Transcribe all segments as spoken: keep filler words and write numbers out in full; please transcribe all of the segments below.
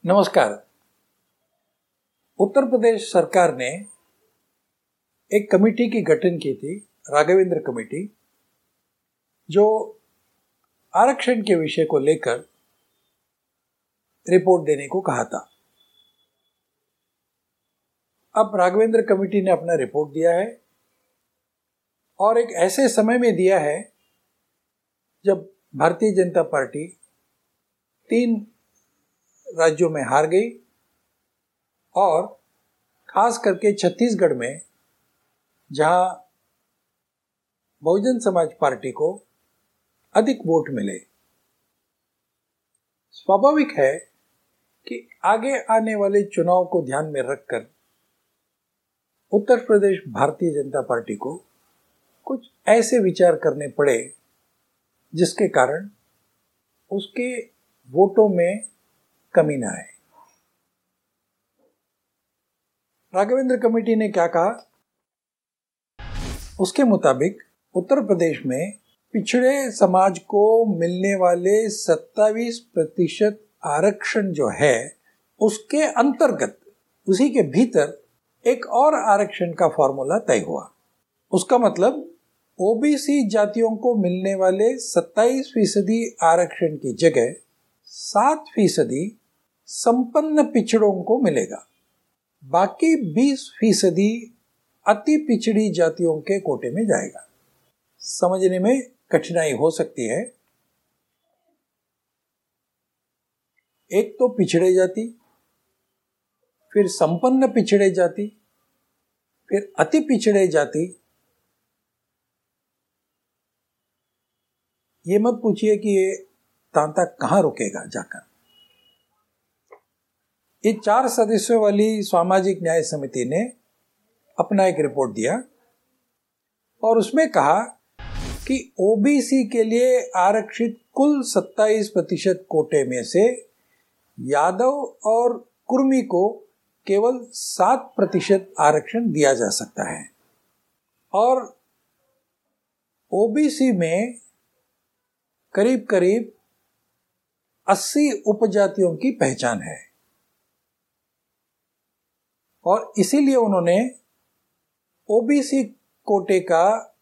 नमस्कार। उत्तर प्रदेश सरकार ने एक कमेटी की गठन की थी, राघवेंद्र कमेटी, जो आरक्षण के विषय को लेकर रिपोर्ट देने को कहा था। अब राघवेंद्र कमेटी ने अपना रिपोर्ट दिया है और एक ऐसे समय में दिया है जब भारतीय जनता पार्टी तीन राज्यों में हार गई और खास करके छत्तीसगढ़ में, जहां बहुजन समाज पार्टी को अधिक वोट मिले। स्वाभाविक है कि आगे आने वाले चुनाव को ध्यान में रखकर उत्तर प्रदेश भारतीय जनता पार्टी को कुछ ऐसे विचार करने पड़े जिसके कारण उसके वोटों में कमी न आए। राघवेंद्र कमेटी ने क्या कहा? उसके मुताबिक उत्तर प्रदेश में पिछड़े समाज को मिलने वाले सत्ताईस प्रतिशत आरक्षण जो है, उसके अंतर्गत, उसी के भीतर एक और आरक्षण का फॉर्मूला तय हुआ। उसका मतलब ओबीसी जातियों को मिलने वाले सत्ताईस फीसदी आरक्षण की जगह सात फीसदी संपन्न पिछड़ों को मिलेगा। बाकी बीस फीसदी अति पिछड़ी जातियों के कोटे में जाएगा। समझने में कठिनाई हो सकती है। एक तो पिछड़े जाति, फिर संपन्न पिछड़े जाति, फिर अति पिछड़े जाति। ये मत पूछिए कि ये तांता कहां रुकेगा जाकर। ये चार सदस्यों वाली सामाजिक न्याय समिति ने अपना एक रिपोर्ट दिया और उसमें कहा कि ओबीसी के लिए आरक्षित कुल सत्ताईस प्रतिशत कोटे में से यादव और कुर्मी को केवल सात प्रतिशत आरक्षण दिया जा सकता है और ओबीसी में करीब करीब अस्सी उपजातियों की पहचान है और इसीलिए उन्होंने ओबीसी कोटे का,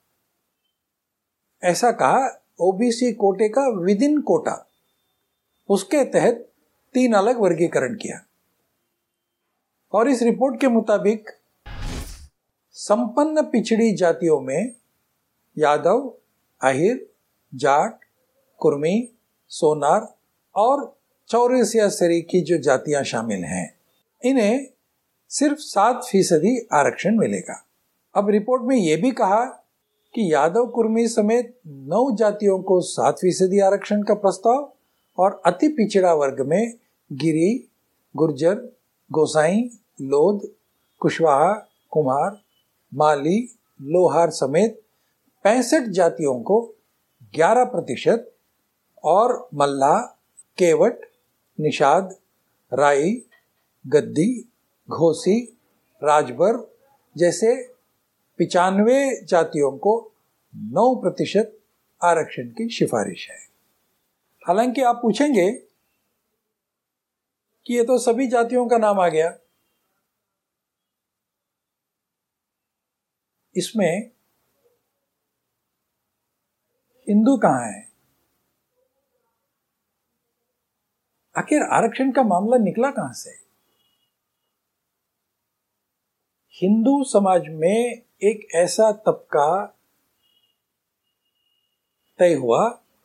ऐसा कहा, ओबीसी कोटे का विद इन कोटा, उसके तहत तीन अलग वर्गीकरण किया। और इस रिपोर्ट के मुताबिक संपन्न पिछड़ी जातियों में यादव, आहिर, जाट, कुर्मी, सोनार और चौरसिया सरीखी जो जातियां शामिल हैं, इन्हें सिर्फ सात फीसदी आरक्षण मिलेगा। अब रिपोर्ट में यह भी कहा कि यादव, कुर्मी समेत नौ जातियों को सात फीसदी आरक्षण का प्रस्ताव और अति पिछड़ा वर्ग में गिरी, गुर्जर, गोसाई, लोध, कुशवाहा, कुमार, माली, लोहार समेत पैंसठ जातियों को ग्यारह प्रतिशत और मल्लाह, केवट, निषाद, राई, गद्दी, घोसी, राजबर जैसे पिचानवे जातियों को नौ प्रतिशत आरक्षण की सिफारिश है। हालांकि आप पूछेंगे कि ये तो सभी जातियों का नाम आ गया, इसमें हिंदू कहां है? आखिर आरक्षण का मामला निकला कहां से? हिंदू समाज में एक ऐसा तबका तय हुआ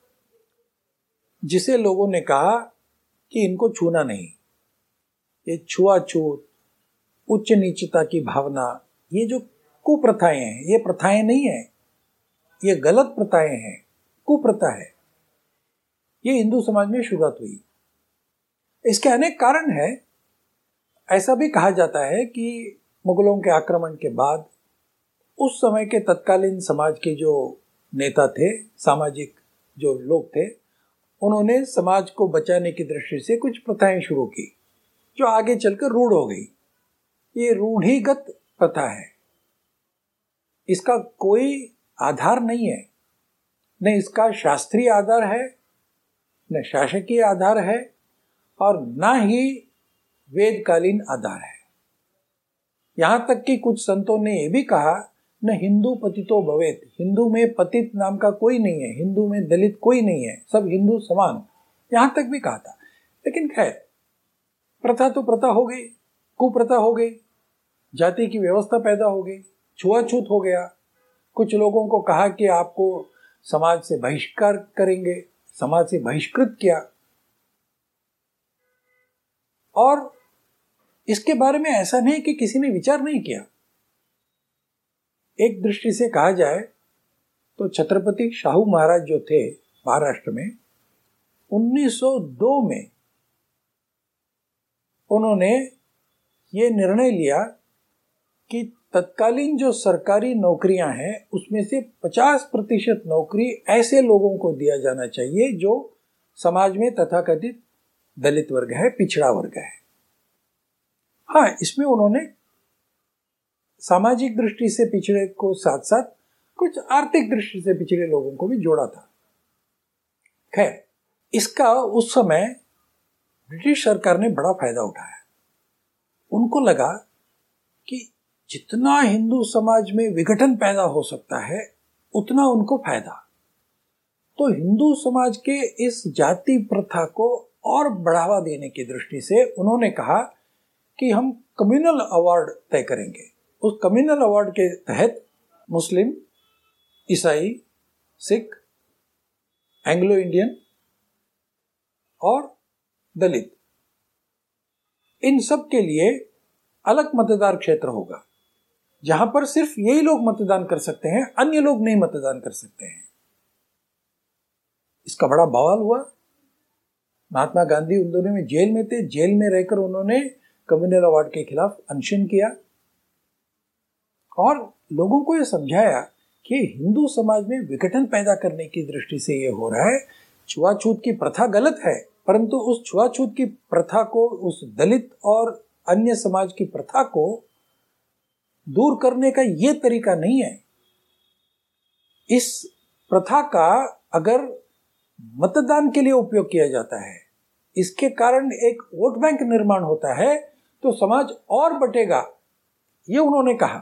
जिसे लोगों ने कहा कि इनको छूना नहीं। ये छुआछूत, उच्च नीचता की भावना, ये जो कुप्रथाएं हैं, ये प्रथाएं नहीं है, ये गलत प्रथाएं हैं, कुप्रथा है। ये हिंदू समाज में शुरुआत हुई। इसके अनेक कारण हैं। ऐसा भी कहा जाता है कि मुगलों के आक्रमण के बाद उस समय के तत्कालीन समाज के जो नेता थे, सामाजिक जो लोग थे, उन्होंने समाज को बचाने की दृष्टि से कुछ प्रथाएं शुरू की जो आगे चलकर रूढ़ हो गई। ये रूढ़िगत प्रथा है, इसका कोई आधार नहीं है, न इसका शास्त्रीय आधार है, न शासकीय आधार है और न ही वेदकालीन आधार है। यहां तक कि कुछ संतों ने यह भी कहा, न हिंदू पतितो भवेत, हिंदू में पतित नाम का कोई नहीं है, हिंदू में दलित कोई नहीं है, सब हिंदू समान, यहां तक भी कहा था। लेकिन खैर, प्रथा तो प्रथा हो गई, कुप्रथा हो गई, जाति की व्यवस्था पैदा हो गई, छुआछूत हो गया। कुछ लोगों को कहा कि आपको समाज से बहिष्कार करेंगे, समाज से बहिष्कृत किया। और इसके बारे में ऐसा नहीं कि किसी ने विचार नहीं किया। एक दृष्टि से कहा जाए तो छत्रपति शाहू महाराज जो थे महाराष्ट्र में, उन्नीस सौ दो में उन्होंने ये निर्णय लिया कि तत्कालीन जो सरकारी नौकरियां हैं उसमें से पचास प्रतिशत नौकरी ऐसे लोगों को दिया जाना चाहिए जो समाज में तथाकथित दलित वर्ग है, पिछड़ा वर्ग है। हाँ, इसमें उन्होंने सामाजिक दृष्टि से पिछड़े को साथ साथ कुछ आर्थिक दृष्टि से पिछड़े लोगों को भी जोड़ा था। खैर, इसका उस समय ब्रिटिश सरकार ने बड़ा फायदा उठाया। उनको लगा कि जितना हिंदू समाज में विघटन पैदा हो सकता है उतना उनको फायदा। तो हिंदू समाज के इस जाति प्रथा को और बढ़ावा देने की दृष्टि से उन्होंने कहा कि हम कम्युनल अवार्ड तय करेंगे। उस कम्युनल अवार्ड के तहत मुस्लिम, ईसाई, सिख, एंग्लो इंडियन और दलित, इन सब के लिए अलग मतदान क्षेत्र होगा जहां पर सिर्फ यही लोग मतदान कर सकते हैं, अन्य लोग नहीं मतदान कर सकते हैं। इसका बड़ा बवाल हुआ। महात्मा गांधी उन दोनों में जेल में थे, जेल में रहकर उन्होंने कम्युनल अवार्ड के खिलाफ अनशन किया और लोगों को यह समझाया कि हिंदू समाज में विघटन पैदा करने की दृष्टि से यह हो रहा है। छुआछूत की प्रथा गलत है, परंतु उस छुआछूत की प्रथा को, उस दलित और अन्य समाज की प्रथा को दूर करने का यह तरीका नहीं है। इस प्रथा का अगर मतदान के लिए उपयोग किया जाता है, इसके कारण एक वोट बैंक निर्माण होता है, तो समाज और बटेगा, ये उन्होंने कहा।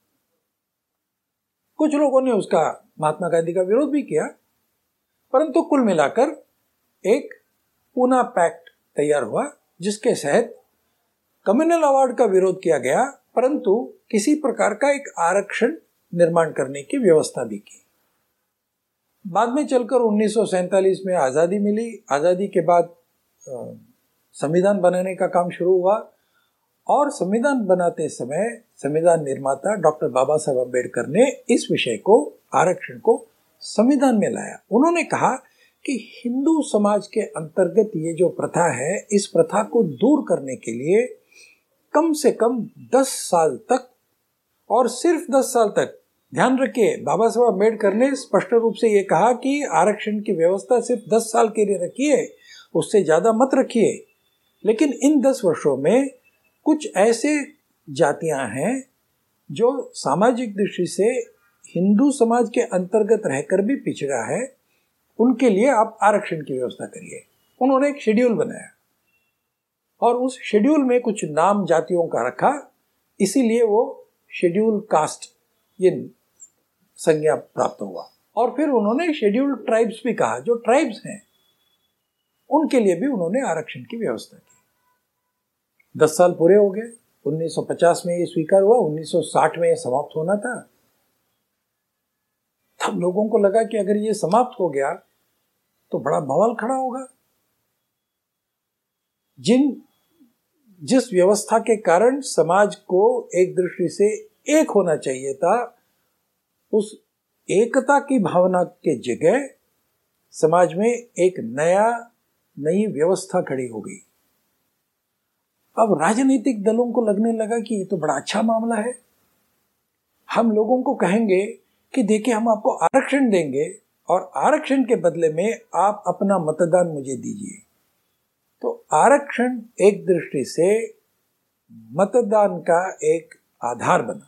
कुछ लोगों ने उसका, महात्मा गांधी का विरोध भी किया, परंतु कुल मिलाकर एक पूना पैक्ट तैयार हुआ जिसके तहत कम्युनल अवार्ड का विरोध किया गया, परंतु किसी प्रकार का एक आरक्षण निर्माण करने की व्यवस्था भी की। बाद में चलकर उन्नीस सौ सैंतालीस में आज़ादी मिली। आज़ादी के बाद संविधान बनाने का काम शुरू हुआ और संविधान बनाते समय संविधान निर्माता डॉक्टर बाबा साहब अम्बेडकर ने इस विषय को, आरक्षण को संविधान में लाया। उन्होंने कहा कि हिंदू समाज के अंतर्गत ये जो प्रथा है, इस प्रथा को दूर करने के लिए कम से कम दस साल तक, और सिर्फ दस साल तक, ध्यान रखिए, बाबा साहब अम्बेडकर ने स्पष्ट रूप से ये कहा कि आरक्षण की व्यवस्था सिर्फ दस साल के लिए रखिए, उससे ज्यादा मत रखिए। लेकिन इन दस वर्षों में कुछ ऐसे जातियां हैं जो सामाजिक दृष्टि से हिंदू समाज के अंतर्गत रहकर भी पिछड़ा है, उनके लिए आप आरक्षण की व्यवस्था करिए। उन्होंने एक शेड्यूल बनाया और उस शेड्यूल में कुछ नाम जातियों का रखा, इसीलिए वो शेड्यूल कास्ट ये संज्ञा प्राप्त हुआ। और फिर उन्होंने शेड्यूल ट्राइब्स भी कहा, जो ट्राइब्स हैं उनके लिए भी उन्होंने आरक्षण की व्यवस्था की। दस साल पूरे हो गए। उन्नीस सौ पचास में ये स्वीकार हुआ, उन्नीस सौ साठ में ये समाप्त होना था। तब लोगों को लगा कि अगर ये समाप्त हो गया तो बड़ा बवाल खड़ा होगा। जिन जिस व्यवस्था के कारण समाज को एक दृष्टि से एक होना चाहिए था, उस एकता की भावना के जगह समाज में एक नया नई व्यवस्था खड़ी हो गई। अब राजनीतिक दलों को लगने लगा कि ये तो बड़ा अच्छा मामला है। हम लोगों को कहेंगे कि देखिए, हम आपको आरक्षण देंगे और आरक्षण के बदले में आप अपना मतदान मुझे दीजिए। तो आरक्षण एक दृष्टि से मतदान का एक आधार बना।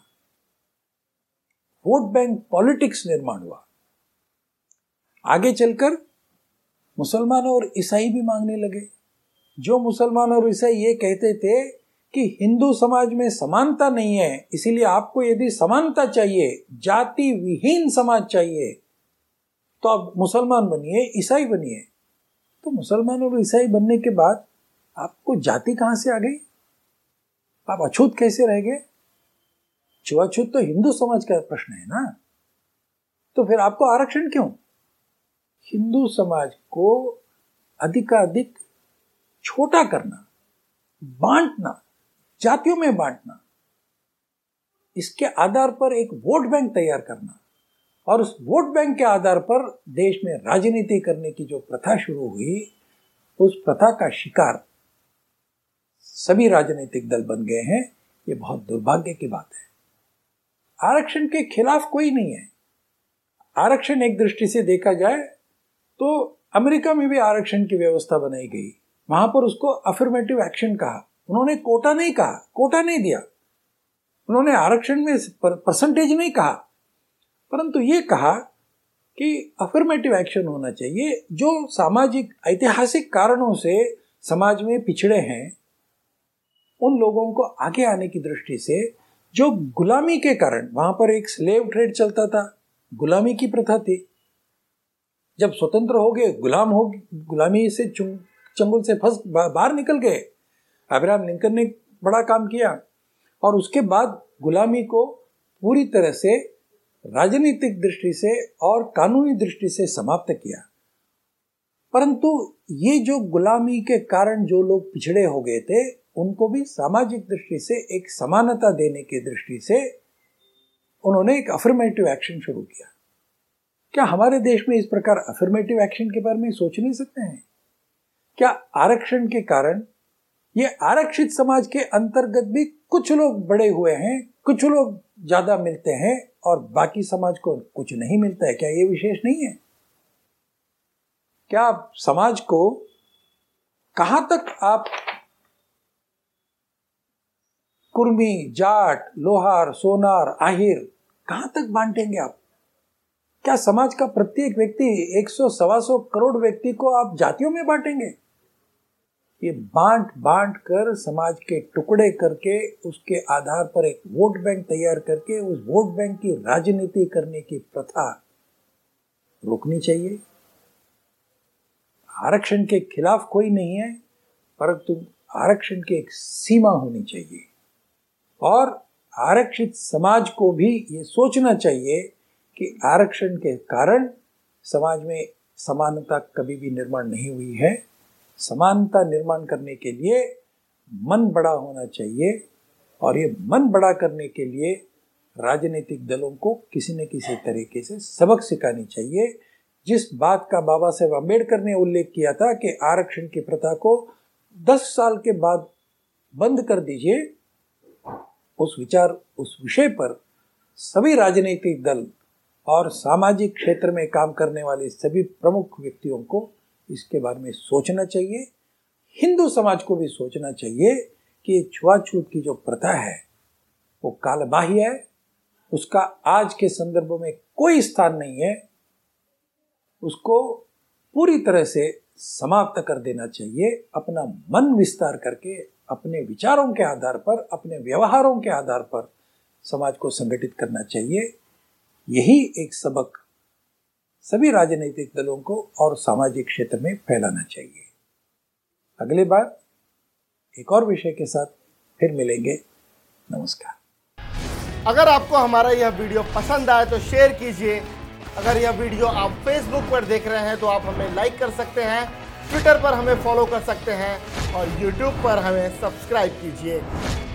वोट बैंक पॉलिटिक्स निर्माण हुआ। आगे चलकर मुसलमान और ईसाई भी मांगने लगे जो मुसलमान और ईसाई ये कहते थे कि हिंदू समाज में समानता नहीं है, इसीलिए आपको यदि समानता चाहिए, जाति विहीन समाज चाहिए, तो आप मुसलमान बनिए, ईसाई बनिए। तो मुसलमान और ईसाई बनने के बाद आपको जाति कहां से आ गई? आप अछूत कैसे रह गए? छुआछूत तो हिंदू समाज का प्रश्न है ना, तो फिर आपको आरक्षण क्यों? हिंदू समाज को अधिकाधिक छोटा करना, बांटना, जातियों में बांटना, इसके आधार पर एक वोट बैंक तैयार करना और उस वोट बैंक के आधार पर देश में राजनीति करने की जो प्रथा शुरू हुई, उस प्रथा का शिकार सभी राजनीतिक दल बन गए हैं। ये बहुत दुर्भाग्य की बात है। आरक्षण के खिलाफ कोई नहीं है। आरक्षण एक दृष्टि से देखा जाए तो अमेरिका में भी आरक्षण की व्यवस्था बनाई गई, वहां पर उसको अफर्मेटिव एक्शन कहा। उन्होंने कोटा नहीं कहा, कोटा नहीं दिया, उन्होंने आरक्षण में परसेंटेज नहीं कहा, परंतु ये कहा कि अफर्मेटिव एक्शन होना चाहिए। जो सामाजिक ऐतिहासिक कारणों से समाज में पिछड़े हैं, उन लोगों को आगे आने की दृष्टि से, जो गुलामी के कारण, वहां पर एक स्लेव ट्रेड चलता था, गुलामी की प्रथा थी। जब स्वतंत्र हो गए, गुलाम हो, गुलामी से चंगुल से फंस बाहर निकल गए। अब्राहम लिंकन ने बड़ा काम किया और उसके बाद गुलामी को पूरी तरह से राजनीतिक दृष्टि से और कानूनी दृष्टि से समाप्त किया। परंतु ये जो गुलामी के कारण जो लोग पिछड़े हो गए थे, उनको भी सामाजिक दृष्टि से एक समानता देने की दृष्टि से उन्होंने एक अफर्मेटिव एक्शन शुरू किया। क्या हमारे देश में इस प्रकार अफर्मेटिव एक्शन के बारे में सोच नहीं सकते हैं? क्या आरक्षण के कारण ये आरक्षित समाज के अंतर्गत भी कुछ लोग बड़े हुए हैं, कुछ लोग ज्यादा मिलते हैं और बाकी समाज को कुछ नहीं मिलता है? क्या ये विशेष नहीं है? क्या समाज को कहां तक आप कुर्मी, जाट, लोहार, सोनार, आहिर कहां तक बांटेंगे आप? क्या समाज का प्रत्येक व्यक्ति, एक सौ सवा सौ करोड़ व्यक्ति को आप जातियों में बांटेंगे? ये बांट बांट कर समाज के टुकड़े करके उसके आधार पर एक वोट बैंक तैयार करके उस वोट बैंक की राजनीति करने की प्रथा रोकनी चाहिए। आरक्षण के खिलाफ कोई नहीं है, परंतु आरक्षण की एक सीमा होनी चाहिए और आरक्षित समाज को भी ये सोचना चाहिए कि आरक्षण के कारण समाज में समानता कभी भी निर्माण नहीं हुई है। समानता निर्माण करने के लिए मन बड़ा होना चाहिए और ये मन बड़ा करने के लिए राजनीतिक दलों को किसी न किसी तरीके से सबक सिखानी चाहिए। जिस बात का बाबा साहेब अम्बेडकर ने उल्लेख किया था कि आरक्षण की प्रथा को दस साल के बाद बंद कर दीजिए, उस विचार उस विषय पर सभी राजनीतिक दल और सामाजिक क्षेत्र में काम करने वाले सभी प्रमुख व्यक्तियों को इसके बारे में सोचना चाहिए। हिंदू समाज को भी सोचना चाहिए कि ये छुआछूत की जो प्रथा है वो कालबाह्य है, उसका आज के संदर्भ में कोई स्थान नहीं है, उसको पूरी तरह से समाप्त कर देना चाहिए। अपना मन विस्तार करके, अपने विचारों के आधार पर, अपने व्यवहारों के आधार पर समाज को संगठित करना चाहिए। यही एक सबक सभी राजनीतिक दलों को और सामाजिक क्षेत्र में फैलाना चाहिए। अगली बार एक और विषय के साथ फिर मिलेंगे। नमस्कार। अगर आपको हमारा यह वीडियो पसंद आए तो शेयर कीजिए। अगर यह वीडियो आप फेसबुक पर देख रहे हैं तो आप हमें लाइक कर सकते हैं, ट्विटर पर हमें फॉलो कर सकते हैं और यूट्यूब पर हमें सब्सक्राइब कीजिए।